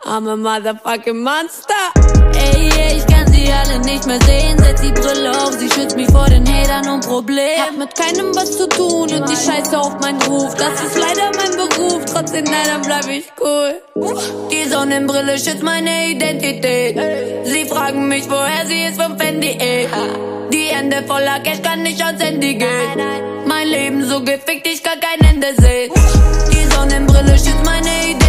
I'm a motherfucking monster. Ey, ich kann sie alle nicht mehr sehen. Setz die Brille auf, sie schützt mich vor den Hatern und Problemen. Hab mit keinem was zu tun und ich scheiße auf meinen Ruf. Das ist leider mein Beruf, trotzdem leider bleib ich cool. Die Sonnenbrille schützt meine Identität. Sie fragen mich, woher sie ist vom Fendi, ey. Die Hände voller Cash, kann nicht ans Handy gehen. Mein Leben so gefickt, ich kann kein Ende sehen. Die Sonnenbrille schützt meine Identität.